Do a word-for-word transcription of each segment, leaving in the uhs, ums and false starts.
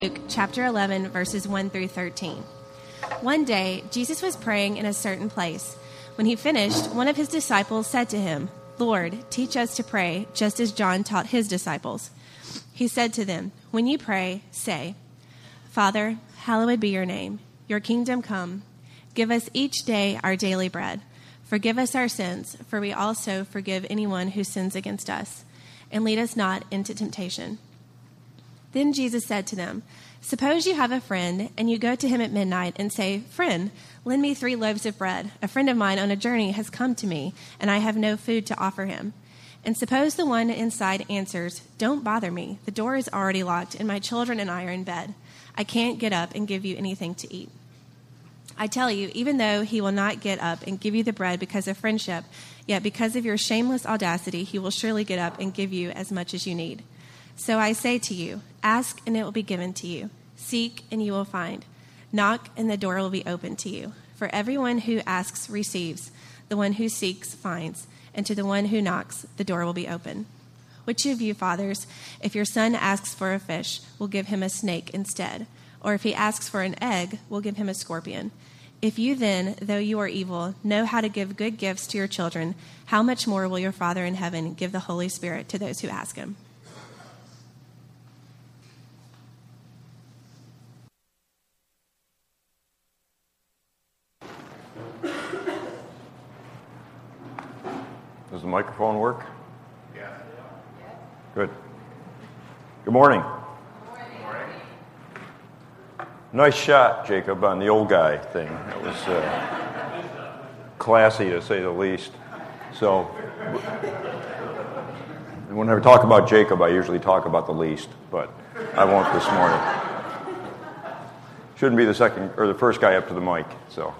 Luke chapter eleven, verses one through thirteen. One day, Jesus was praying in a certain place. When he finished, one of his disciples said to him, "Lord, teach us to pray, just as John taught his disciples." He said to them, "When you pray, say, 'Father, hallowed be your name. Your kingdom come. Give us each day our daily bread. Forgive us our sins, for we also forgive anyone who sins against us. And lead us not into temptation.'" Then Jesus said to them, "Suppose you have a friend, and you go to him at midnight and say, 'Friend, lend me three loaves of bread. A friend of mine on a journey has come to me, and I have no food to offer him.' And suppose the one inside answers, 'Don't bother me. The door is already locked, and my children and I are in bed. I can't get up and give you anything to eat.' I tell you, even though he will not get up and give you the bread because of friendship, yet because of your shameless audacity, he will surely get up and give you as much as you need. So I say to you, ask and it will be given to you. Seek and you will find. Knock and the door will be opened to you. For everyone who asks receives. The one who seeks finds. And to the one who knocks, the door will be open. Which of you, fathers, if your son asks for a fish, will give him a snake instead? Or if he asks for an egg, will give him a scorpion? If you then, though you are evil, know how to give good gifts to your children, how much more will your Father in heaven give the Holy Spirit to those who ask him?" Does the microphone work? Yeah. Good. Good morning. Good morning. Nice shot, Jacob, on the old guy thing. That was uh, classy, to say the least. So, when I talk about Jacob, I usually talk about the least, but I won't this morning. Shouldn't be the second or the first guy up to the mic, so.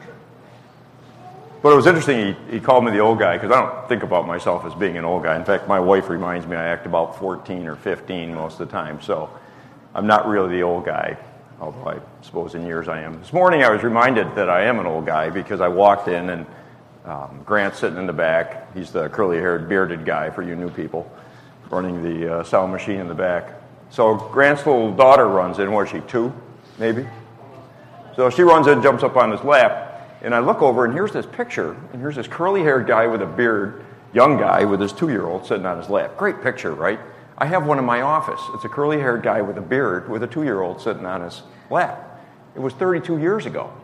But it was interesting, he, he called me the old guy, because I don't think about myself as being an old guy. In fact, my wife reminds me I act about fourteen or fifteen most of the time, so I'm not really the old guy, although I suppose in years I am. This morning I was reminded that I am an old guy because I walked in and um, Grant's sitting in the back. He's the curly-haired, bearded guy for you new people, running the uh, sound machine in the back. So Grant's little daughter runs in, what is she, two, maybe? So she runs in, jumps up on his lap, and I look over, and here's this picture, and here's this curly-haired guy with a beard, young guy with his two-year-old sitting on his lap. Great picture, right? I have one in my office. It's a curly-haired guy with a beard with a two-year-old sitting on his lap. It was thirty-two years ago.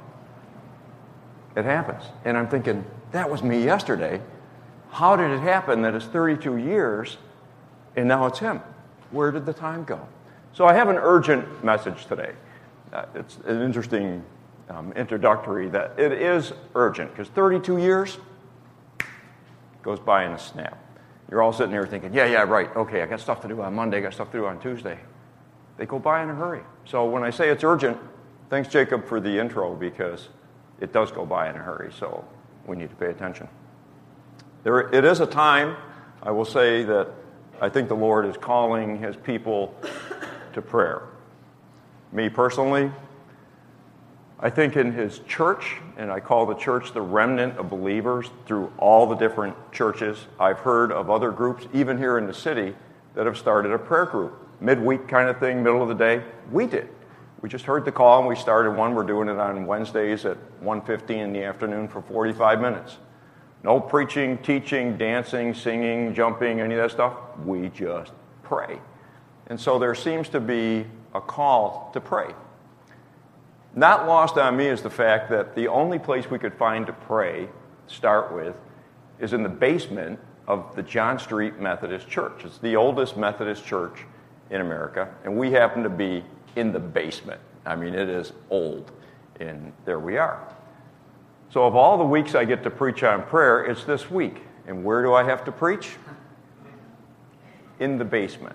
It happens. And I'm thinking, that was me yesterday. How did it happen that it's thirty-two years, and now it's him? Where did the time go? So I have an urgent message today. Uh, it's an interesting Um, introductory that it is urgent, because thirty-two years goes by in a snap. You're all sitting here thinking, yeah, yeah, right, okay, I got stuff to do on Monday, I got stuff to do on Tuesday. They go by in a hurry. So when I say it's urgent, thanks, Jacob, for the intro, because it does go by in a hurry, so we need to pay attention. There, it is a time, I will say, that I think the Lord is calling his people to prayer. Me personally, I think in his church, and I call the church the remnant of believers through all the different churches. I've heard of other groups, even here in the city, that have started a prayer group. Midweek kind of thing, middle of the day. We did. We just heard the call, and we started one. We're doing it on Wednesdays at one fifteen in the afternoon for forty-five minutes. No preaching, teaching, dancing, singing, jumping, any of that stuff. We just pray. And so there seems to be a call to pray. Not lost on me is the fact that the only place we could find to pray, start with, is in the basement of the John Street Methodist Church. It's the oldest Methodist church in America, and we happen to be in the basement. I mean, it is old, and there we are. So of all the weeks I get to preach on prayer, it's this week. And where do I have to preach? In the basement.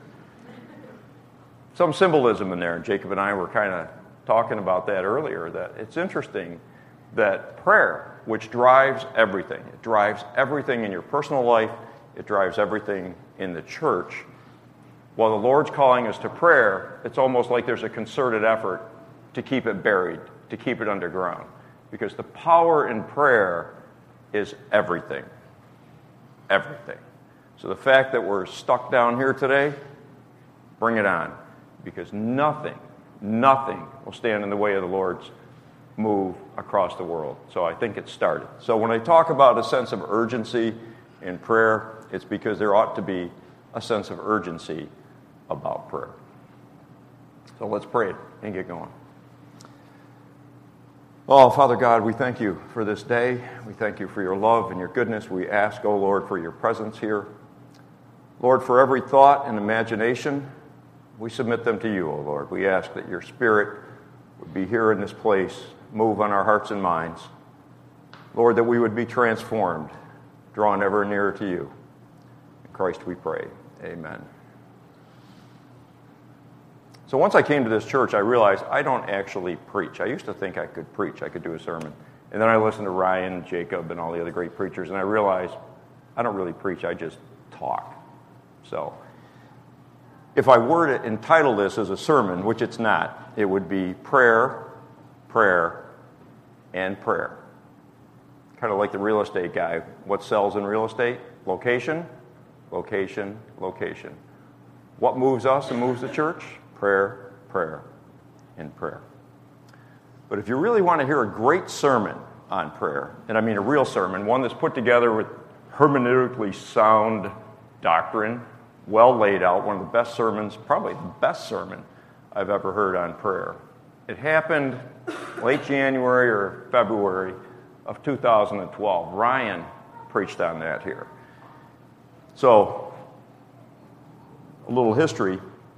Some symbolism in there, and Jacob and I were kind of talking about that earlier, that it's interesting that prayer, which drives everything, it drives everything in your personal life, it drives everything in the church. While the Lord's calling us to prayer, it's almost like there's a concerted effort to keep it buried, to keep it underground. Because the power in prayer is everything. Everything. So the fact that we're stuck down here today, bring it on. Because nothing, nothing will stand in the way of the Lord's move across the world. So I think it started. So when I talk about a sense of urgency in prayer, it's because there ought to be a sense of urgency about prayer. So let's pray and get going. Oh, Father God, we thank you for this day. We thank you for your love and your goodness. We ask, oh Lord, for your presence here. Lord, for every thought and imagination, we submit them to you, oh Lord. We ask that your Spirit would be here in this place, move on our hearts and minds. Lord, that we would be transformed, drawn ever nearer to you. In Christ we pray. Amen. So once I came to this church, I realized I don't actually preach. I used to think I could preach. I could do a sermon. And then I listened to Ryan, Jacob, and all the other great preachers, and I realized I don't really preach. I just talk. So if I were to entitle this as a sermon, which it's not, it would be prayer, prayer, and prayer. Kind of like the real estate guy. What sells in real estate? Location, location, location. What moves us and moves the church? Prayer, prayer, and prayer. But if you really want to hear a great sermon on prayer, and I mean a real sermon, one that's put together with hermeneutically sound doctrine, well laid out, one of the best sermons, probably the best sermon I've ever heard on prayer. It happened late January or February of two thousand twelve. Ryan preached on that here. So, a little history.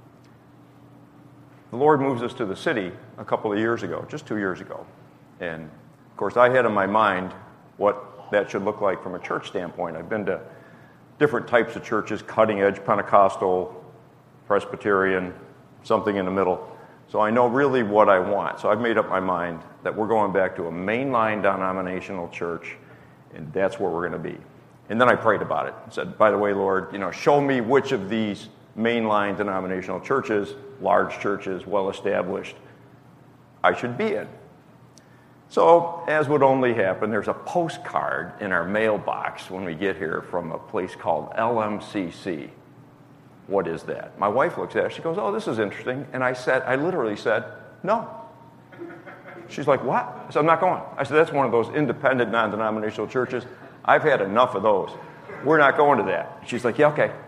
The Lord moves us to the city a couple of years ago, just two years ago. And, of course, I had in my mind what that should look like from a church standpoint. I've been to different types of churches, cutting-edge, Pentecostal, Presbyterian, something in the middle. So I know really what I want. So I've made up my mind that we're going back to a mainline denominational church, and that's where we're going to be. And then I prayed about it and said, by the way, Lord, you know, show me which of these mainline denominational churches, large churches, well-established, I should be in. So, as would only happen, there's a postcard in our mailbox when we get here from a place called L M C C. What is that? My wife looks at it, she goes, oh, this is interesting. And I said, I literally said, no. She's like, what? I said, I'm not going. I said, that's one of those independent, non-denominational churches. I've had enough of those. We're not going to that. She's like, yeah, okay.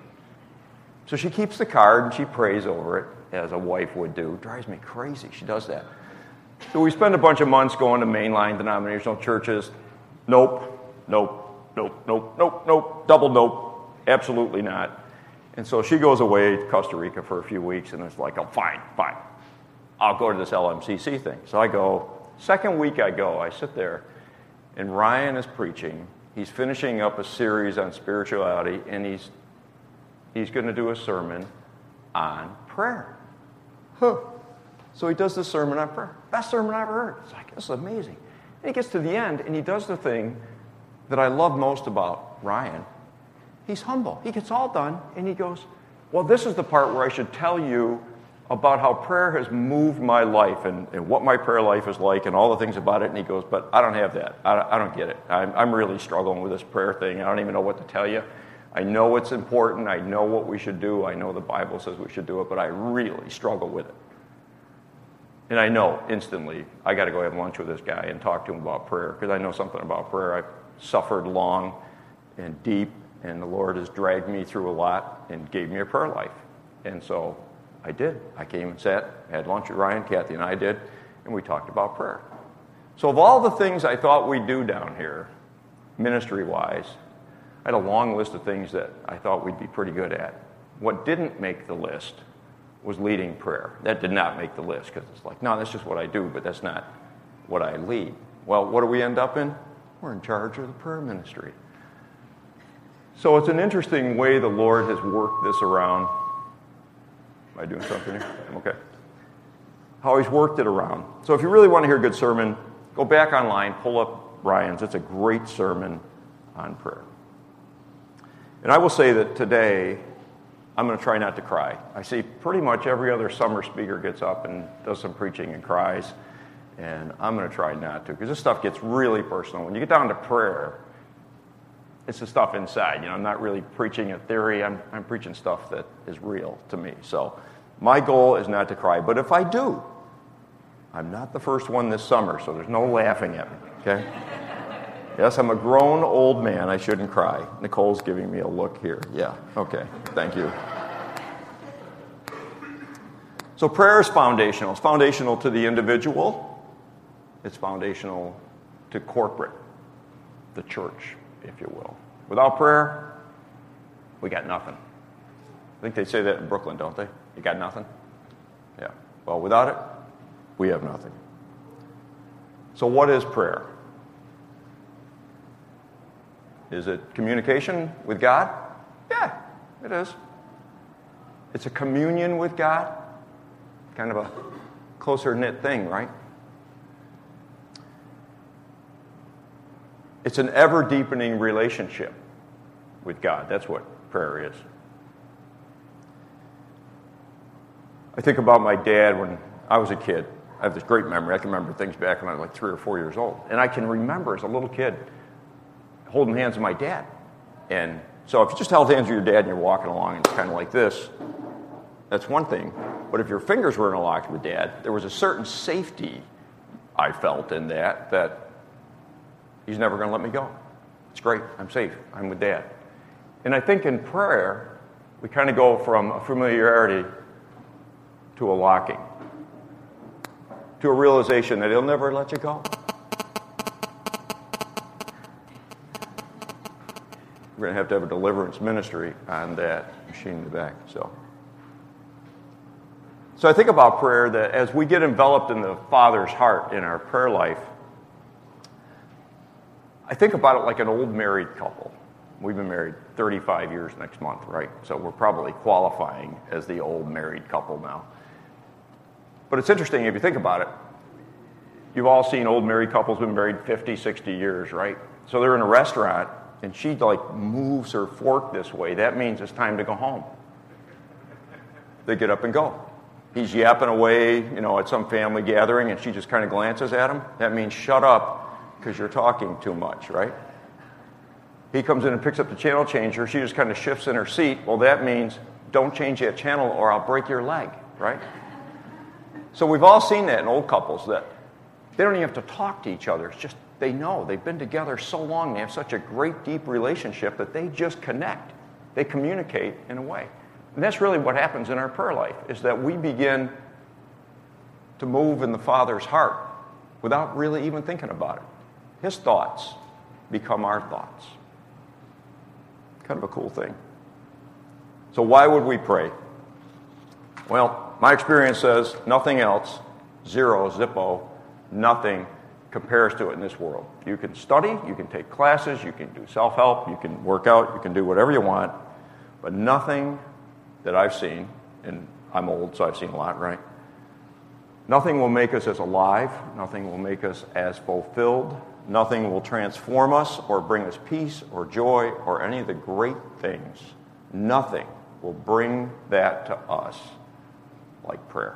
So she keeps the card and she prays over it, as a wife would do. Drives me crazy. She does that. So we spend a bunch of months going to mainline denominational churches. Nope, nope, nope, nope, nope, nope, double nope. Absolutely not. And so she goes away to Costa Rica for a few weeks, and it's like, oh, fine, fine. I'll go to this L M C C thing. So I go. Second week I go. I sit there, and Ryan is preaching. He's finishing up a series on spirituality, and he's he's going to do a sermon on prayer. Huh. So he does this sermon on prayer. Best sermon I ever heard. It's like, this is amazing. And he gets to the end, and he does the thing that I love most about Ryan. He's humble. He gets all done, and he goes, well, this is the part where I should tell you about how prayer has moved my life and, and what my prayer life is like and all the things about it. And he goes, but I don't have that. I don't, I don't get it. I'm, I'm really struggling with this prayer thing. I don't even know what to tell you. I know it's important. I know what we should do. I know the Bible says we should do it, but I really struggle with it. And I know instantly I got to go have lunch with this guy and talk to him about prayer, because I know something about prayer. I've suffered long and deep, and the Lord has dragged me through a lot and gave me a prayer life. And so I did. I came and sat, had lunch with Ryan, Kathy and I did, and we talked about prayer. So of all the things I thought we'd do down here, ministry-wise, I had a long list of things that I thought we'd be pretty good at. What didn't make the list was leading prayer. That did not make the list, because it's like, no, that's just what I do, but that's not what I lead. Well, what do we end up in? We're in charge of the prayer ministry. So it's an interesting way the Lord has worked this around. Am I doing something here? I'm okay. How he's worked it around. So if you really want to hear a good sermon, go back online, pull up Ryan's. It's a great sermon on prayer. And I will say that today, I'm going to try not to cry. I see pretty much every other summer speaker gets up and does some preaching and cries, and I'm going to try not to, because this stuff gets really personal. When you get down to prayer, it's the stuff inside. You know, I'm not really preaching a theory. I'm, I'm preaching stuff that is real to me. So My goal is not to cry, but if I do, I'm not the first one this summer, so there's no laughing at me, okay? Yes, I'm a grown old man. I shouldn't cry. Nicole's giving me a look here. Yeah, okay, thank you. So prayer is foundational. It's foundational to the individual. It's foundational to corporate, the church, if you will. Without prayer, we got nothing. I think they say that in Brooklyn, don't they? You got nothing? Yeah. Well, without it, we have nothing. So what is prayer? Is it communication with God? Yeah, it is. It's a communion with God. Kind of a closer knit thing, right? It's an ever deepening relationship with God. That's what prayer is. I think about my dad when I was a kid. I have this great memory. I can remember things back when I was like three or four years old. And I can remember as a little kid holding hands with my dad. And so if you just held hands with your dad and you're walking along and it's kind of like this, that's one thing. But if your fingers were interlocked with Dad, there was a certain safety I felt in that, that he's never going to let me go. It's great. I'm safe. I'm with Dad. And I think in prayer, we kind of go from a familiarity to a locking, to a realization that he'll never let you go. We're going to have to have a deliverance ministry on that machine in the back. So. So I think about prayer that as we get enveloped in the Father's heart in our prayer life, I think about it like an old married couple. We've been married thirty-five years next month, right? So we're probably qualifying as the old married couple now. But it's interesting if you think about it. You've all seen old married couples been married fifty, sixty years, right? So they're in a restaurant and she like moves her fork this way. That means it's time to go home. They get up and go. He's yapping away, you know, at some family gathering, and she just kind of glances at him. That means shut up, because you're talking too much, right? He comes in and picks up the channel changer. She just kind of shifts in her seat. Well, that means don't change that channel or I'll break your leg, right? So we've all seen that in old couples, that they don't even have to talk to each other. It's just they know. They've been together so long. They have such a great, deep relationship that they just connect. They communicate in a way. And that's really what happens in our prayer life, is that we begin to move in the Father's heart without really even thinking about it. His thoughts become our thoughts. Kind of a cool thing. So why would we pray? Well, my experience says nothing else, zero, zippo, nothing compares to it in this world. You can study, you can take classes, you can do self-help, you can work out, you can do whatever you want, but nothing that I've seen, and I'm old, so I've seen a lot, right? Nothing will make us as alive. Nothing will make us as fulfilled. Nothing will transform us or bring us peace or joy or any of the great things. Nothing will bring that to us like prayer.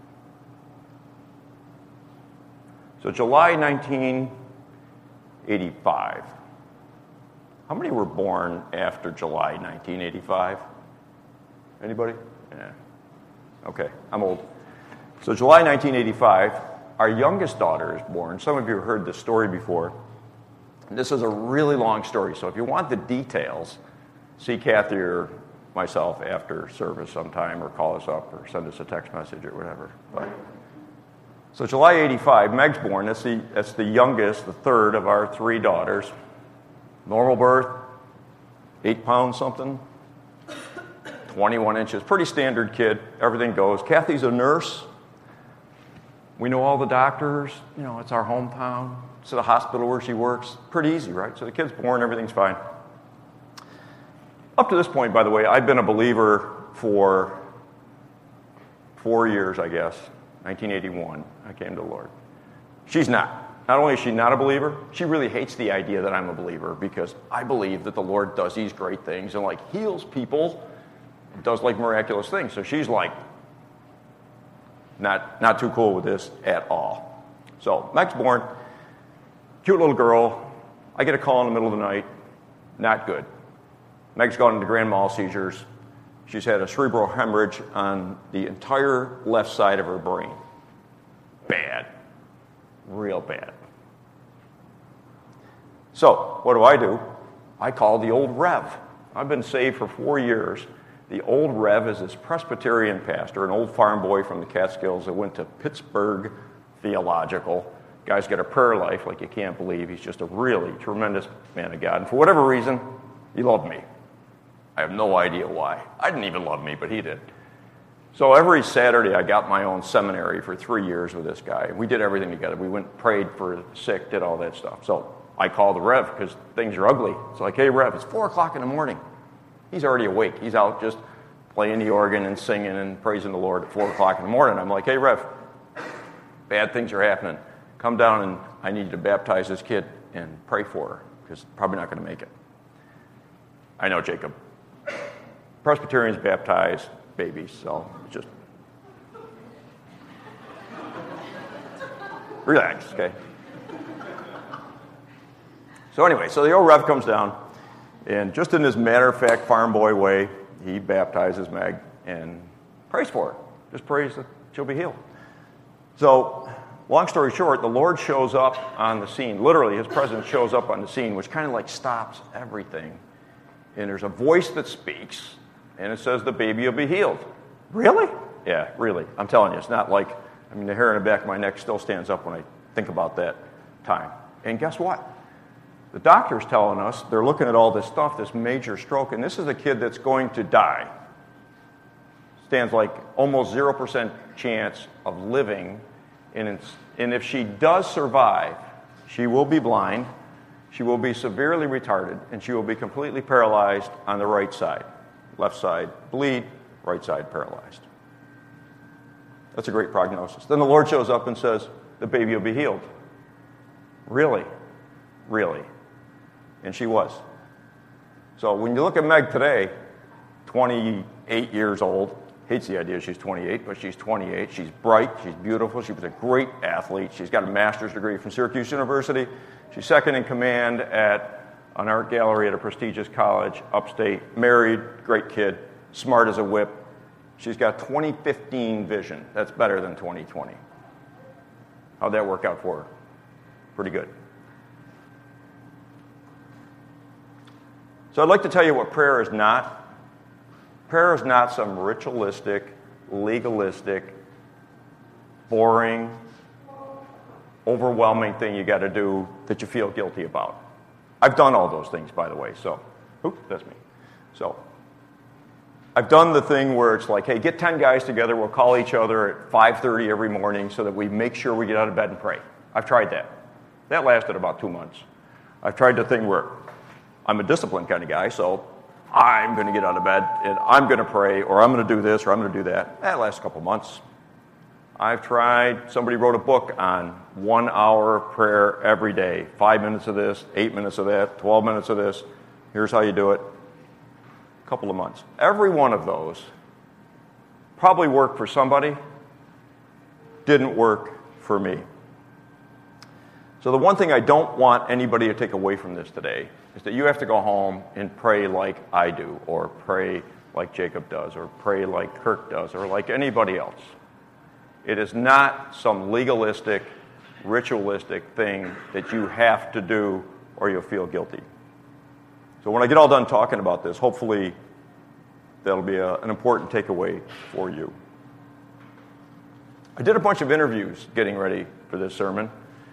So July nineteen eighty-five. How many were born after July nineteen eighty-five? Anybody? Yeah. Okay, I'm old. So July nineteen eighty-five, our youngest daughter is born. Some of you have heard this story before. This is a really long story, so if you want the details, see Kathy or myself after service sometime, or call us up, or send us a text message or whatever. But, so July eighty-five, Meg's born. That's the, that's the youngest, the third of our three daughters. Normal birth, eight pounds something. twenty-one inches, pretty standard kid, everything goes. Kathy's a nurse. We know all the doctors, you know, it's our hometown. It's the hospital where she works. Pretty easy, right? So the kid's born, everything's fine. Up to this point, by the way, I've been a believer for four years, I guess. nineteen eighty-one, I came to the Lord. She's not. Not only is she not a believer, she really hates the idea that I'm a believer, because I believe that the Lord does these great things and like heals people, does like miraculous things. So she's like, not not too cool with this at all. So Meg's born, cute little girl. I get a call in the middle of the night, not good. Meg's gone into grand mal seizures. She's had a cerebral hemorrhage on the entire left side of her brain. Bad. Real bad. So, what do I do? I call the old Rev. I've been saved for four years. The old Rev is this Presbyterian pastor, an old farm boy from the Catskills that went to Pittsburgh Theological. Guy's got a prayer life like you can't believe. He's just a really tremendous man of God. And for whatever reason, he loved me. I have no idea why. I didn't even love me, but he did. So every Saturday, I got my own seminary for three years with this guy. We did everything together. We went, prayed for the sick, did all that stuff. So I called the Rev because things are ugly. It's like, hey, Rev, it's four o'clock in the morning. He's already awake. He's out just playing the organ and singing and praising the Lord at four o'clock in the morning. I'm like, hey, Rev, bad things are happening. Come down and I need you to baptize this kid and pray for her because probably not going to make it. I know, Jacob. Presbyterians baptize babies, so just relax, okay? So anyway, so the old Rev comes down, and just in this matter-of-fact farm boy way, he baptizes Meg and prays for her. Just prays that she'll be healed. So, long story short, the Lord shows up on the scene. Literally, his presence shows up on the scene, which kind of like stops everything. And there's a voice that speaks, and it says the baby will be healed. Really? Yeah, really. I'm telling you, it's not like, I mean, the hair in the back of my neck still stands up when I think about that time. And guess what? The doctor's telling us, they're looking at all this stuff, this major stroke, and this is a kid that's going to die. Stands like almost zero percent chance of living, and, it's, and if she does survive, she will be blind, she will be severely retarded, and she will be completely paralyzed on the right side. Left side bleed, right side paralyzed. That's a great prognosis. Then the Lord shows up and says, the baby will be healed. Really? Really? And she was. So when you look at Meg today, twenty-eight years old, hates the idea she's twenty-eight, but she's twenty-eight. She's bright, she's beautiful, she was a great athlete. She's got a master's degree from Syracuse University. She's second in command at an art gallery at a prestigious college, upstate, married, great kid, smart as a whip. She's got twenty fifteen vision. That's better than twenty twenty. How'd that work out for her? Pretty good. So I'd like to tell you what prayer is not. Prayer is not some ritualistic, legalistic, boring, overwhelming thing you got to do that you feel guilty about. I've done all those things, by the way, so, oop, that's me. So, I've done the thing where it's like, hey, get ten guys together, we'll call each other at five thirty every morning so that we make sure we get out of bed and pray. I've tried that. That lasted about two months. I've tried the thing where I'm a disciplined kind of guy, so I'm going to get out of bed, and I'm going to pray, or I'm going to do this, or I'm going to do that. That lasts a couple months. I've tried, somebody wrote a book on one hour prayer every day. Five minutes of this, eight minutes of that, twelve minutes of this. Here's how you do it. A couple of months. Every one of those probably worked for somebody, didn't work for me. So the one thing I don't want anybody to take away from this today is that you have to go home and pray like I do, or pray like Jacob does, or pray like Kirk does, or like anybody else. It is not some legalistic, ritualistic thing that you have to do or you'll feel guilty. So when I get all done talking about this, hopefully that'll be a, an important takeaway for you. I did a bunch of interviews getting ready for this sermon.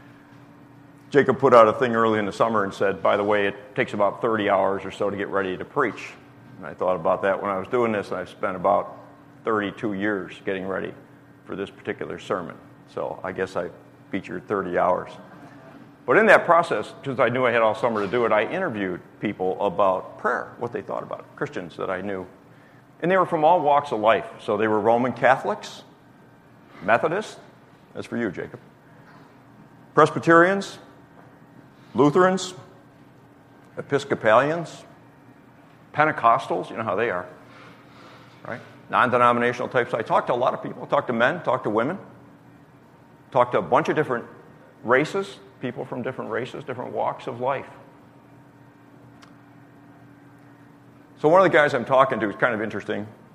Jacob put out a thing early in the summer and said, by the way, it takes about thirty hours or so to get ready to preach. And I thought about that when I was doing this, and I've spent about thirty-two years getting ready for this particular sermon. So I guess I featured thirty hours. But in that process, because I knew I had all summer to do it, I interviewed people about prayer, what they thought about it, Christians that I knew. And they were from all walks of life. So they were Roman Catholics, Methodists, that's for you, Jacob, Presbyterians, Lutherans, Episcopalians, Pentecostals, you know how they are, right? Non-denominational types. I talked to a lot of people. I talked to men, talked to women, talked to a bunch of different races, people from different races, different walks of life. So one of the guys I'm talking to is kind of interesting.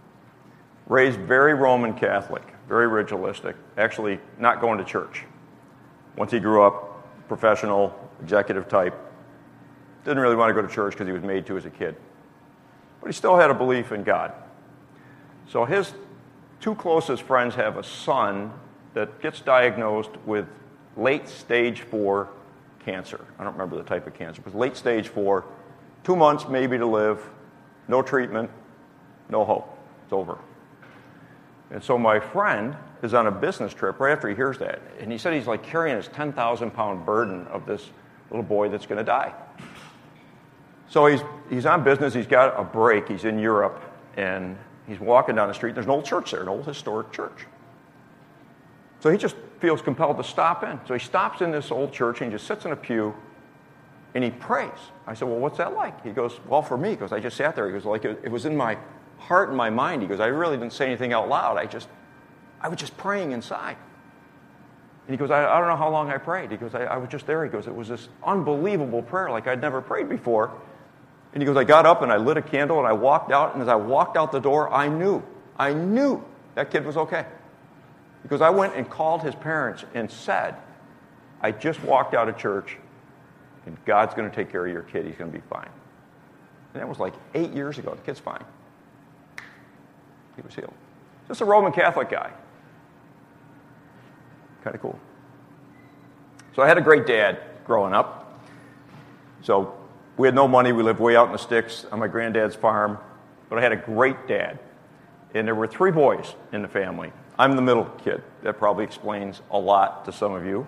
raised very Roman Catholic, very ritualistic, actually not going to church. Once he grew up, professional, executive type, didn't really want to go to church because he was made to as a kid. But he still had a belief in God. So his two closest friends have a son that gets diagnosed with late stage four cancer. I don't remember the type of cancer, but late stage four, two months maybe to live, no treatment, no hope. It's over. And so my friend is on a business trip right after he hears that. And he said he's like carrying his ten thousand pound burden of this little boy that's going to die. So he's he's on business. He's got a break. He's in Europe. And he's walking down the street. There's an old church there, an old historic church. So he just feels compelled to stop in. So he stops in this old church and he just sits in a pew and he prays. I said, well, what's that like? He goes, well, for me, he goes, I just sat there. He goes, like it, it was in my heart and my mind. He goes, I really didn't say anything out loud. I just, I was just praying inside. And he goes, I, I don't know how long I prayed. He goes, I, I was just there. He goes, it was this unbelievable prayer like I'd never prayed before. And he goes, I got up and I lit a candle and I walked out. And as I walked out the door, I knew, I knew that kid was okay. Because I went and called his parents and said, I just walked out of church and God's going to take care of your kid. He's going to be fine. And that was like eight years ago. The kid's fine. He was healed. Just a Roman Catholic guy. Kind of cool. So I had a great dad growing up. So we had no money. We lived way out in the sticks on my granddad's farm. But I had a great dad. And there were three boys in the family. I'm the middle kid. That probably explains a lot to some of you.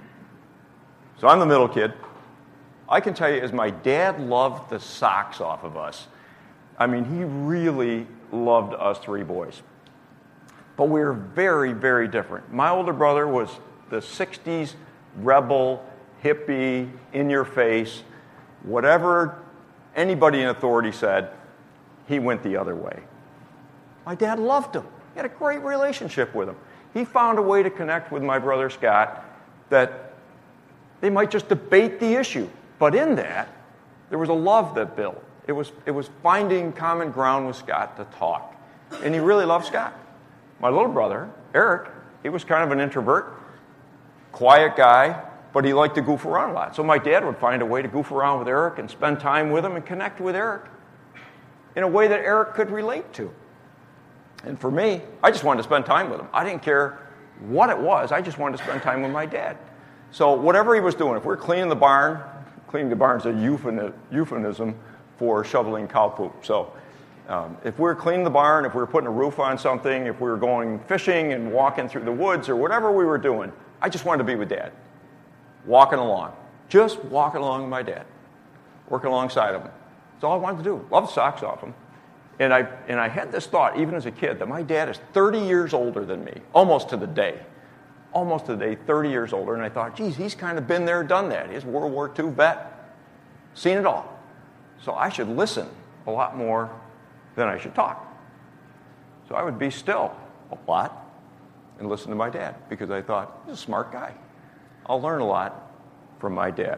So I'm the middle kid. I can tell you, as my dad loved the socks off of us, I mean, he really loved us three boys. But we were very, very different. My older brother was the sixties rebel, hippie, in-your-face, whatever anybody in authority said, he went the other way. My dad loved him. He had a great relationship with him. He found a way to connect with my brother Scott that they might just debate the issue. But in that, there was a love that built. It was, it was finding common ground with Scott to talk. And he really loved Scott. My little brother, Eric, he was kind of an introvert, quiet guy, but he liked to goof around a lot. So my dad would find a way to goof around with Eric and spend time with him and connect with Eric in a way that Eric could relate to. And for me, I just wanted to spend time with him. I didn't care what it was. I just wanted to spend time with my dad. So whatever he was doing, if we're cleaning the barn, cleaning the barn is a euphemism for shoveling cow poop. So um, if we were cleaning the barn, if we were putting a roof on something, if we were going fishing and walking through the woods or whatever we were doing, I just wanted to be with Dad. Walking along. Just walking along with my dad. Working alongside him. That's all I wanted to do. Love the socks off him. And I, and I had this thought, even as a kid, that my dad is thirty years older than me, almost to the day. Almost to the day, thirty years older. And I thought, geez, he's kind of been there, done that. He's a World War Two vet. Seen it all. So I should listen a lot more than I should talk. So I would be still a lot and listen to my dad, because I thought, he's a smart guy. I'll learn a lot from my dad.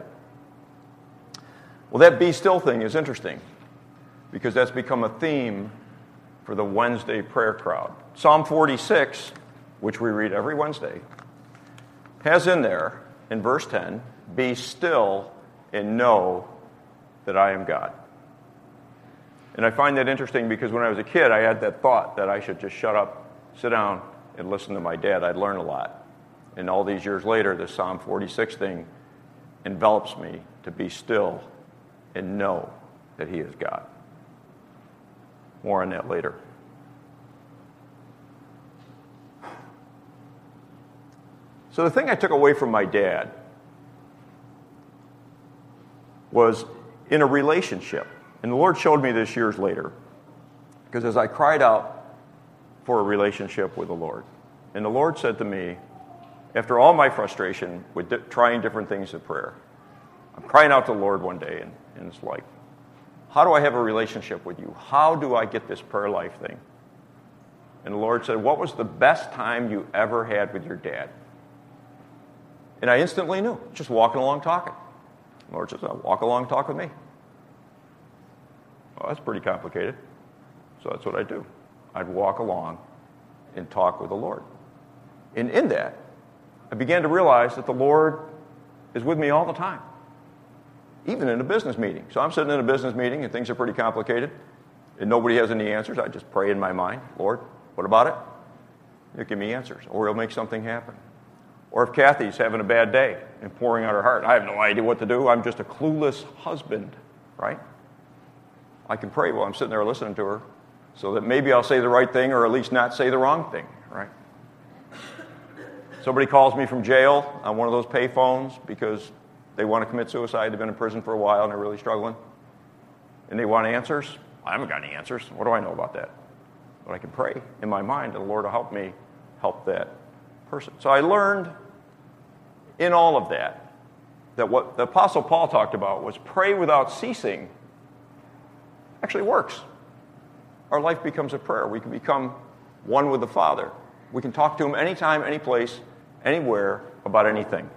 Well, that be still thing is interesting, because that's become a theme for the Wednesday prayer crowd. Psalm forty-six, which we read every Wednesday, has in there, in verse ten, be still and know that I am God. And I find that interesting because when I was a kid, I had that thought that I should just shut up, sit down, and listen to my dad. I'd learn a lot. And all these years later, the Psalm forty-six thing envelops me to be still and know that he is God. More on that later. So the thing I took away from my dad was in a relationship. And the Lord showed me this years later. Because as I cried out for a relationship with the Lord, and the Lord said to me, after all my frustration with di- trying different things in prayer, I'm crying out to the Lord one day, and, and it's like, how do I have a relationship with you? How do I get this prayer life thing? And the Lord said, what was the best time you ever had with your dad? And I instantly knew, just walking along talking. The Lord says, oh, walk along, talk with me. Well, that's pretty complicated. So that's what I do. I'd walk along and talk with the Lord. And in that, I began to realize that the Lord is with me all the time, even in a business meeting. So I'm sitting in a business meeting and things are pretty complicated and nobody has any answers. I just pray in my mind, Lord, what about it? He'll give me answers, or he'll make something happen. Or if Kathy's having a bad day and pouring out her heart, I have no idea what to do. I'm just a clueless husband, right? I can pray while I'm sitting there listening to her so that maybe I'll say the right thing or at least not say the wrong thing, right? Somebody calls me from jail on one of those pay phones because they want to commit suicide. They've been in prison for a while and they're really struggling. And they want answers. I haven't got any answers. What do I know about that? But I can pray in my mind and the Lord will help me help that person. So I learned in all of that that what the Apostle Paul talked about was pray without ceasing actually works. Our life becomes a prayer. We can become one with the Father. We can talk to him anytime, any place, anywhere about anything.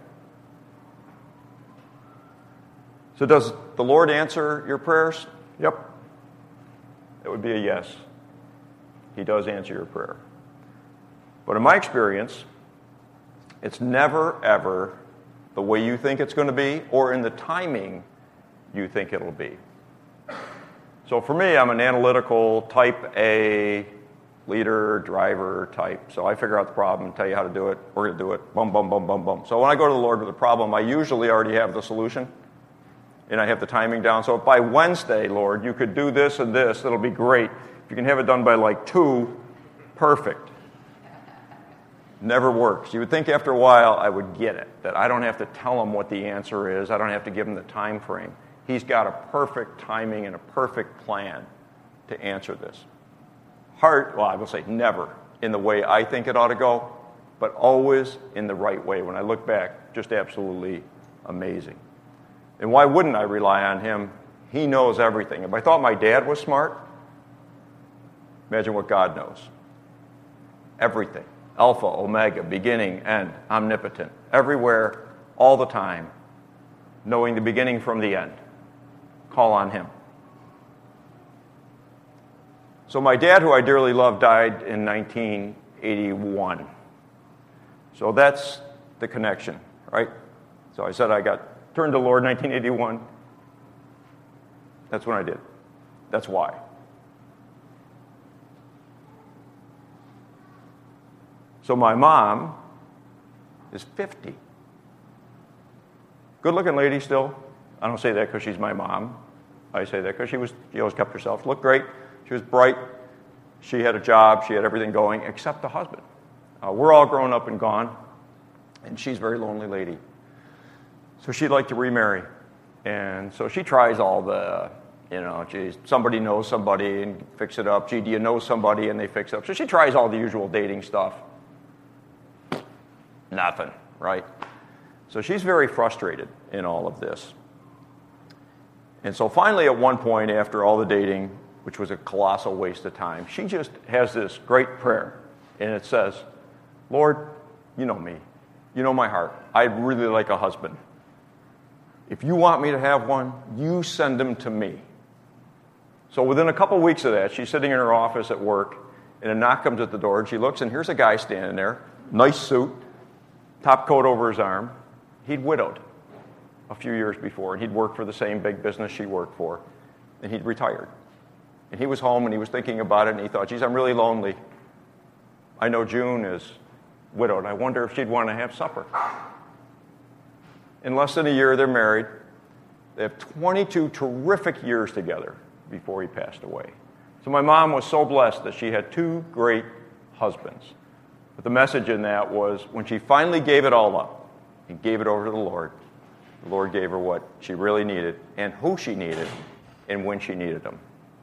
So does the Lord answer your prayers? Yep. It would be a yes. He does answer your prayer. But in my experience, it's never, ever the way you think it's going to be or in the timing you think it'll be. So for me, I'm an analytical type A leader, driver type. So I figure out the problem and tell you how to do it. We're going to do it. Bum, bum, bum, bum, bum. So when I go to the Lord with a problem, I usually already have the solution. And I have the timing down. So if by Wednesday, Lord, you could do this and this, it'll be great. If you can have it done by like two, perfect. Never works. You would think after a while I would get it, that I don't have to tell him what the answer is. I don't have to give him the time frame. He's got a perfect timing and a perfect plan to answer this. Hard, well, I will say never in the way I think it ought to go, but always in the right way. When I look back, just absolutely amazing. And why wouldn't I rely on him? He knows everything. If I thought my dad was smart, imagine what God knows. Everything. Alpha, omega, beginning, end, omnipotent. Everywhere, all the time, knowing the beginning from the end. Call on him. So my dad, who I dearly loved, died in nineteen eighty-one. So that's the connection, right? So I said I got turned to the Lord in nineteen eighty-one. That's when I did. That's why. So my mom is fifty. Good-looking lady still. I don't say that because she's my mom. I say that because she was, she always kept herself. Looked great. She was bright. She had a job. She had everything going except the husband. Uh, we're all grown up and gone, and she's a very lonely lady. So she'd like to remarry. And so she tries all the, you know, geez, somebody knows somebody and fix it up. Gee, do you know somebody? And they fix it up. So she tries all the usual dating stuff. Nothing, right? So she's very frustrated in all of this. And so finally at one point after all the dating, which was a colossal waste of time, she just has this great prayer. And it says, Lord, you know me. You know my heart. I'd really like a husband. If you want me to have one, you send him to me. So within a couple weeks of that, she's sitting in her office at work, and a knock comes at the door, and she looks, and here's a guy standing there, nice suit, top coat over his arm. He'd widowed a few years before, and he'd worked for the same big business she worked for, and he'd retired. And he was home, and he was thinking about it, and he thought, geez, I'm really lonely. I know June is widowed. I wonder if she'd want to have supper. In less than a year, they're married. They have twenty-two terrific years together before he passed away. So my mom was so blessed that she had two great husbands. But the message in that was when she finally gave it all up and gave it over to the Lord, the Lord gave her what she really needed and who she needed and when she needed them.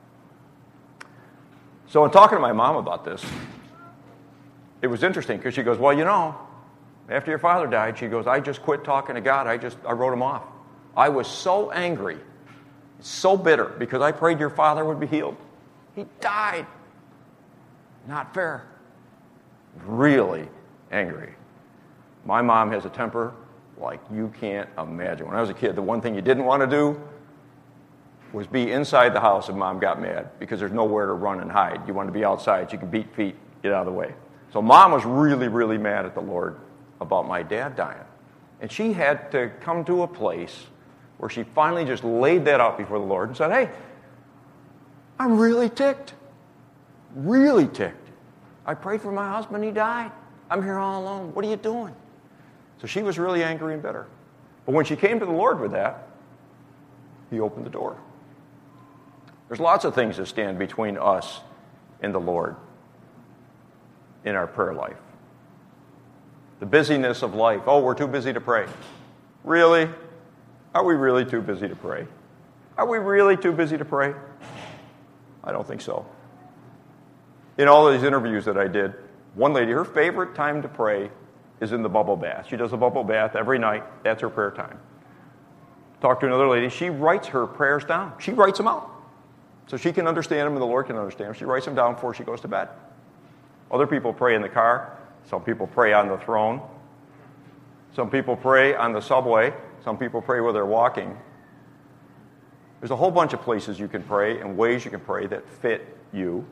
So in talking to my mom about this, it was interesting because she goes, well, you know, after your father died, she goes, I just quit talking to God. I just, I wrote him off. I was so angry, so bitter, because I prayed your father would be healed. He died. Not fair. Really angry. My mom has a temper like you can't imagine. When I was a kid, the one thing you didn't want to do was be inside the house if mom got mad, because there's nowhere to run and hide. You want to be outside so you can beat feet, get out of the way. So Mom was really, really mad at the Lord about my dad dying. And she had to come to a place where she finally just laid that out before the Lord and said, hey, I'm really ticked. Really ticked. I prayed for my husband, he died. I'm here all alone. What are you doing? So she was really angry and bitter. But when she came to the Lord with that, he opened the door. There's lots of things that stand between us and the Lord in our prayer life. The busyness of life. Oh, we're too busy to pray. Really? Are we really too busy to pray? Are we really too busy to pray? I don't think so. In all these interviews that I did, one lady, her favorite time to pray is in the bubble bath. She does a bubble bath every night. That's her prayer time. Talk to another lady. She writes her prayers down. She writes them out so she can understand them and the Lord can understand them. She writes them down before she goes to bed. Other people pray in the car. Some people pray on the throne. Some people pray on the subway. Some people pray while they're walking. There's a whole bunch of places you can pray and ways you can pray that fit you.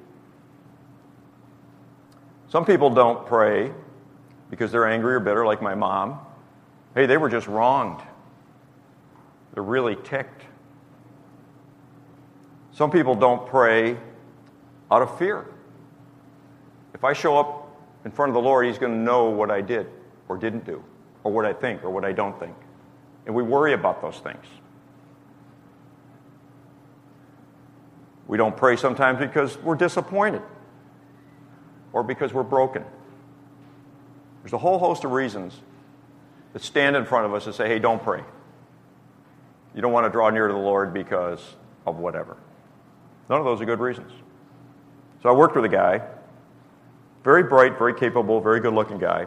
Some people don't pray because they're angry or bitter, like my mom. Hey, they were just wronged. They're really ticked. Some people don't pray out of fear. If I show up in front of the Lord, he's going to know what I did or didn't do, or what I think or what I don't think. And we worry about those things. We don't pray sometimes because we're disappointed or because we're broken. There's a whole host of reasons that stand in front of us and say, hey, don't pray. You don't want to draw near to the Lord because of whatever. None of those are good reasons. So I worked with a guy, very bright, very capable, very good-looking guy.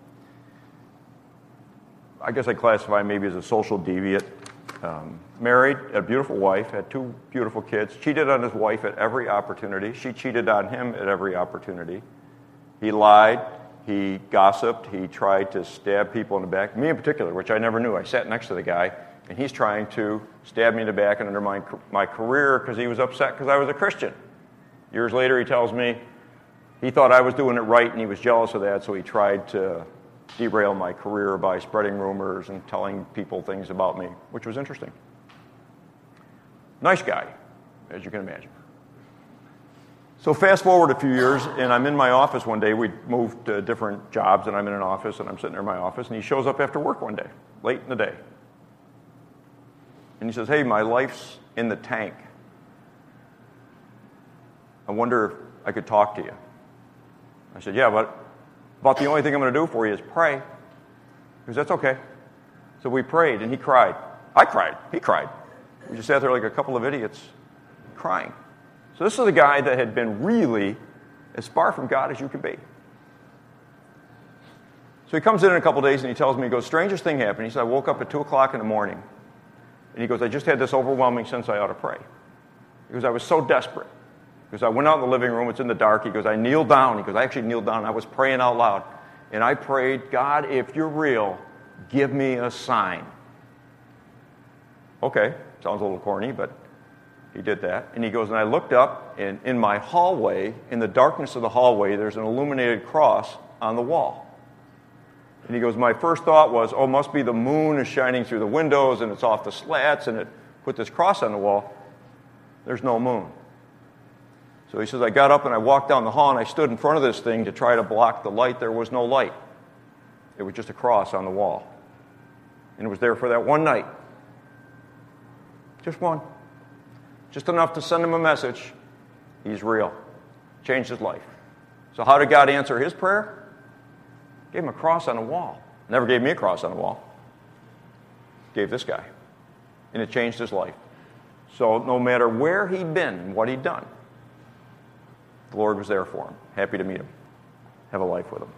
I guess I classify him maybe as a social deviant. Um, married, a beautiful wife, had two beautiful kids, cheated on his wife at every opportunity. She cheated on him at every opportunity. He lied. He gossiped. He tried to stab people in the back. Me in particular, which I never knew. I sat next to the guy, and he's trying to stab me in the back and undermine my career because he was upset because I was a Christian. Years later, he tells me he thought I was doing it right, and he was jealous of that, so he tried to derail my career by spreading rumors and telling people things about me, which was interesting. Nice guy, as you can imagine. So fast forward a few years, and I'm in my office one day. We moved to different jobs, and I'm in an office, and I'm sitting there in my office, and he shows up after work one day, late in the day. And he says, hey, my life's in the tank. I wonder if I could talk to you. I said, yeah, but about the only thing I'm going to do for you is pray. He goes, that's okay. So we prayed, and he cried. I cried. He cried. We just sat there like a couple of idiots crying. So this is a guy that had been really as far from God as you could be. So he comes in in a couple of days, and he tells me, he goes, strangest thing happened. He said, I woke up at two o'clock in the morning, and he goes, I just had this overwhelming sense I ought to pray. He goes, I was so desperate. Because I went out in the living room, it's in the dark. He goes, I kneeled down. He goes, I actually kneeled down. I was praying out loud. And I prayed, God, if you're real, give me a sign. Okay, sounds a little corny, but he did that. And he goes, and I looked up, and in my hallway, in the darkness of the hallway, there's an illuminated cross on the wall. And he goes, my first thought was, oh, must be the moon is shining through the windows, and it's off the slats, and it put this cross on the wall. There's no moon. So he says, I got up and I walked down the hall and I stood in front of this thing to try to block the light. There was no light. It was just a cross on the wall. And it was there for that one night. Just one. Just enough to send him a message. He's real. Changed his life. So how did God answer his prayer? Gave him a cross on the wall. Never gave me a cross on the wall. Gave this guy. And it changed his life. So no matter where he'd been and what he'd done, the Lord was there for him. Happy to meet him. Have a life with him.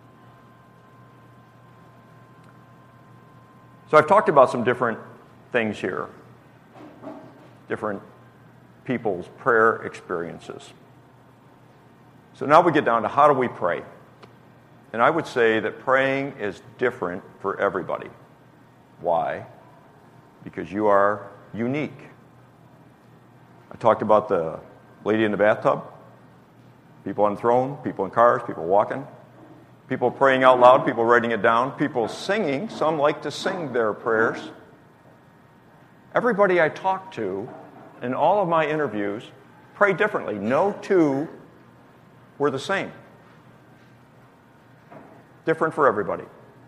So I've talked about some different things here. Different people's prayer experiences. So now we get down to how do we pray? And I would say that praying is different for everybody. Why? Because you are unique. I talked about the lady in the bathtub. People on the throne, people in cars, people walking, people praying out loud, people writing it down, people singing. Some like to sing their prayers. Everybody I talk to in all of my interviews pray differently. No two were the same. Different for everybody.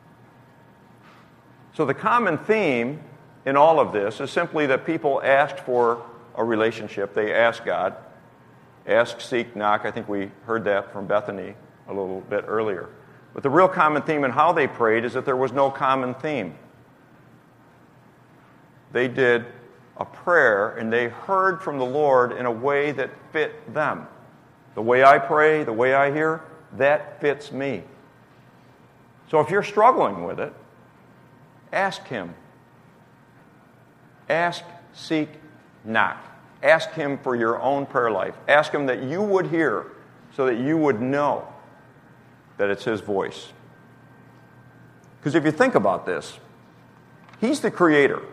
So the common theme in all of this is simply that people asked for a relationship. They asked God. Ask, seek, knock. I think we heard that from Bethany a little bit earlier. But the real common theme in how they prayed is that there was no common theme. They did a prayer and they heard from the Lord in a way that fit them. The way I pray, the way I hear, that fits me. So if you're struggling with it, ask Him. Ask, seek, knock. Ask Him for your own prayer life. Ask Him that you would hear so that you would know that it's His voice. Because if you think about this, He's the Creator.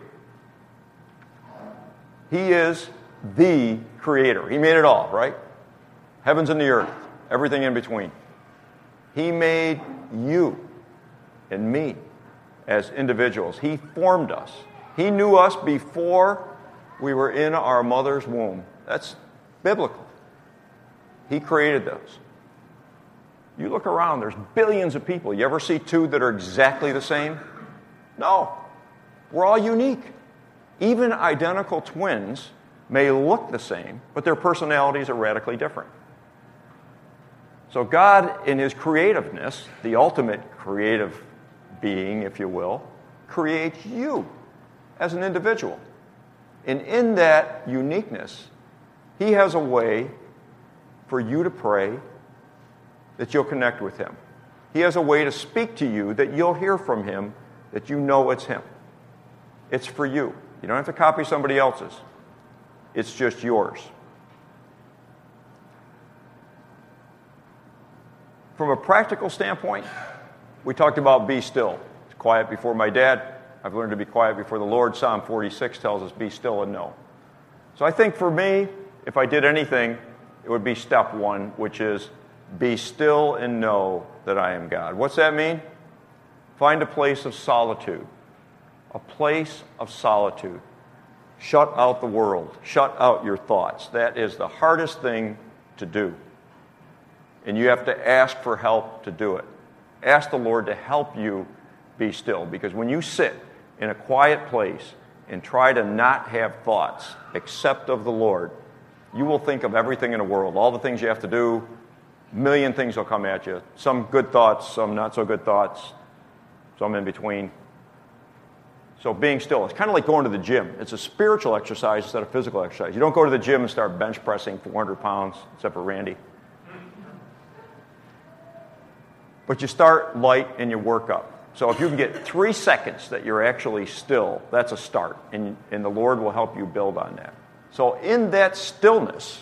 He is the Creator. He made it all, right? Heavens and the earth, everything in between. He made you and me as individuals. He formed us. He knew us before we were in our mother's womb. That's biblical. He created those. You look around, there's billions of people. You ever see two that are exactly the same? No. We're all unique. Even identical twins may look the same, but their personalities are radically different. So God, in His creativeness, the ultimate creative being, if you will, creates you as an individual. And in that uniqueness, He has a way for you to pray that you'll connect with Him. He has a way to speak to you that you'll hear from Him, that you know it's Him. It's for you. You don't have to copy somebody else's. It's just yours. From a practical standpoint, we talked about be still. It's quiet before my dad. I've learned to be quiet before the Lord. Psalm forty-six tells us be still and know. So I think for me, if I did anything, it would be step one, which is be still and know that I am God. What's that mean? Find a place of solitude. A place of solitude. Shut out the world. Shut out your thoughts. That is the hardest thing to do. And you have to ask for help to do it. Ask the Lord to help you be still. Because when you sit in a quiet place and try to not have thoughts except of the Lord, you will think of everything in the world, all the things you have to do. A million things will come at you. Some good thoughts, some not so good thoughts, some in between. So being still, it's kind of like going to the gym. It's a spiritual exercise instead of physical exercise. You don't go to the gym and start bench pressing four hundred pounds, except for Randy. But you start light and you work up. So if you can get three seconds that you're actually still, that's a start. And, and the Lord will help you build on that. So in that stillness,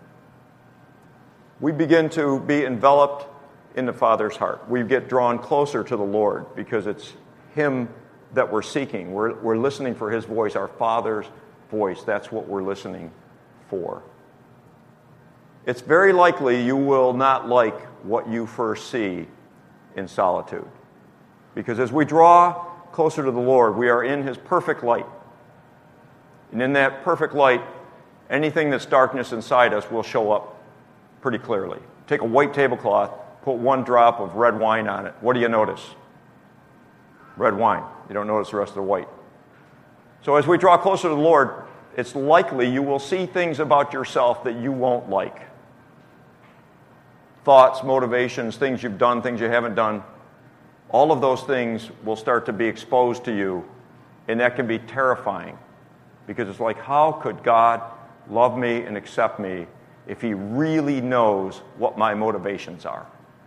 we begin to be enveloped in the Father's heart. We get drawn closer to the Lord because it's Him that we're seeking. We're, we're listening for His voice, our Father's voice. That's what we're listening for. It's very likely you will not like what you first see in solitude. Because as we draw closer to the Lord, we are in His perfect light. And in that perfect light, anything that's darkness inside us will show up pretty clearly. Take a white tablecloth, put one drop of red wine on it. What do you notice? Red wine. You don't notice the rest of the white. So as we draw closer to the Lord, it's likely you will see things about yourself that you won't like. Thoughts, motivations, things you've done, things you haven't done. All of those things will start to be exposed to you, and that can be terrifying. Because it's like, how could God love me and accept me if He really knows what my motivations are?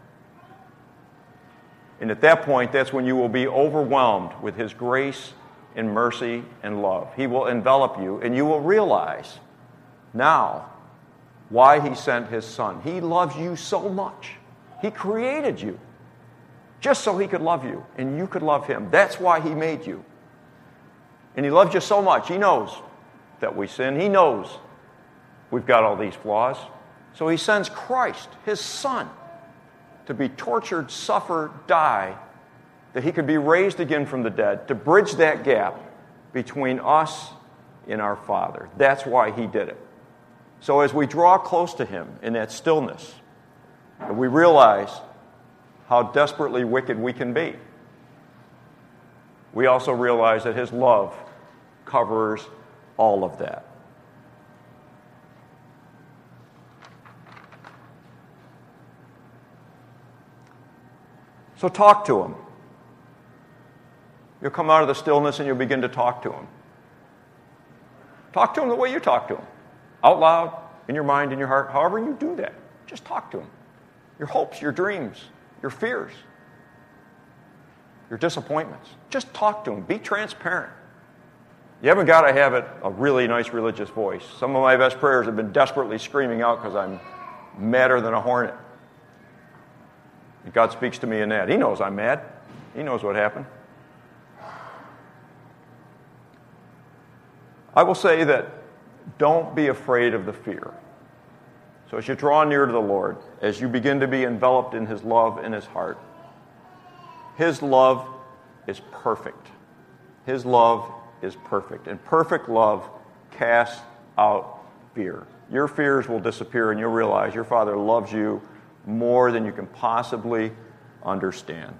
And at that point, that's when you will be overwhelmed with His grace and mercy and love. He will envelop you, and you will realize now why He sent His Son. He loves you so much. He created you just so He could love you, and you could love Him. That's why He made you. And He loves you so much. He knows that we sin. He knows we've got all these flaws. So he sends Christ, his Son, to be tortured, suffer, die, that he could be raised again from the dead, to bridge that gap between us and our Father. That's why he did it. So as we draw close to him in that stillness, we realize how desperately wicked we can be. We also realize that his love covers all of that. So talk to him. You'll come out of the stillness and you'll begin to talk to him. Talk to him the way you talk to him. Out loud, in your mind, in your heart, however you do that. Just talk to him. Your hopes, your dreams, your fears, your disappointments. Just talk to him. Be transparent. You haven't got to have it a really nice religious voice. Some of my best prayers have been desperately screaming out because I'm madder than a hornet. And God speaks to me in that. He knows I'm mad. He knows what happened. I will say that don't be afraid of the fear. So as you draw near to the Lord, as you begin to be enveloped in his love in his heart, his love is perfect. His love is perfect. And perfect love casts out fear. Your fears will disappear and you'll realize your Father loves you more than you can possibly understand.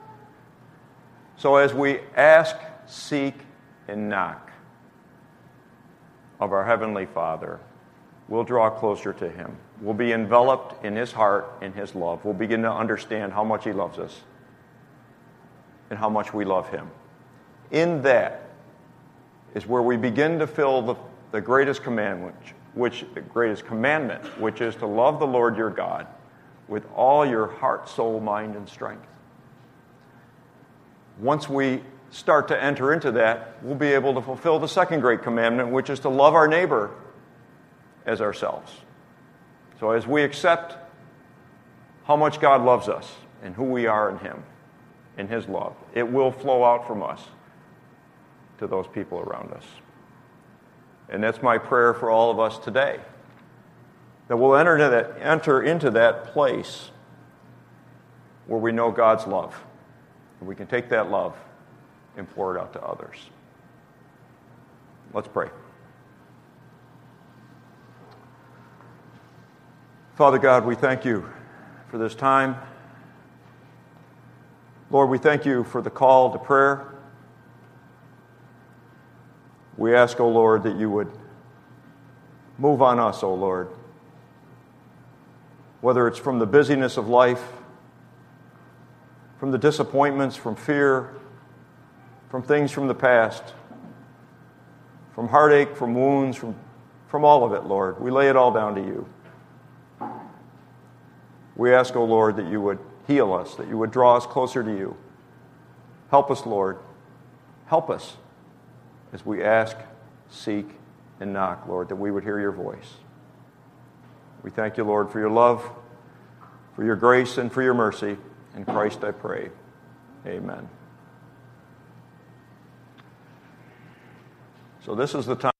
So as we ask, seek, and knock of our Heavenly Father, we'll draw closer to him. We'll be enveloped in his heart and his love. We'll begin to understand how much he loves us and how much we love him. In that is where we begin to fill the, the greatest commandment, which the greatest commandment, which is to love the Lord your God with all your heart, soul, mind, and strength. Once we start to enter into that, we'll be able to fulfill the second great commandment, which is to love our neighbor as ourselves. So as we accept how much God loves us and who we are in him, in his love, it will flow out from us to those people around us. And that's my prayer for all of us today, that we'll enter into that, enter into that place where we know God's love, and we can take that love and pour it out to others. Let's pray. Father God, we thank you for this time. Lord, we thank you for the call to prayer. We ask, O Lord, that you would move on us, O Lord. Whether it's from the busyness of life, from the disappointments, from fear, from things from the past, from heartache, from wounds, from, from all of it, Lord. We lay it all down to you. We ask, O Lord, that you would heal us, that you would draw us closer to you. Help us, Lord. Help us as we ask, seek, and knock, Lord, that we would hear your voice. We thank you, Lord, for your love, for your grace, and for your mercy. In Christ I pray. Amen. So this is the time.